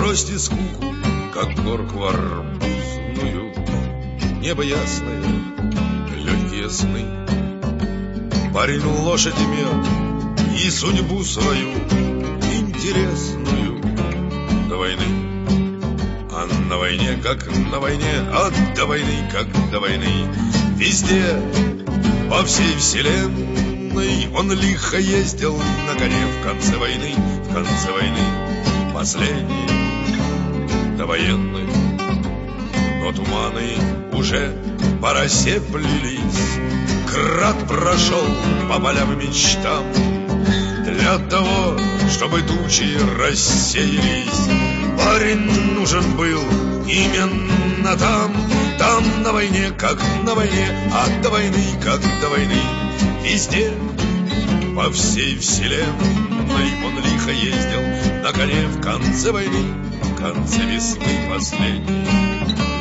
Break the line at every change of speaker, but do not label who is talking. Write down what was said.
бросьте скуку, как горку арбузную. Небо ясное, легкие сны. Парень лошадь имел и судьбу свою интересную до войны. А на войне, как на войне, а до войны, как до войны, везде, во всей вселенной он лихо ездил на коне в конце войны, последней, довоенной. Но туманы уже по росе плелись, град прошел по полям мечтам. Для того, чтобы тучи рассеялись, парень нужен был именно там. Там на войне, как на войне, а до войны, как до войны, везде, по всей вселенной он лихо ездил на коне в конце войны, в конце весны последней.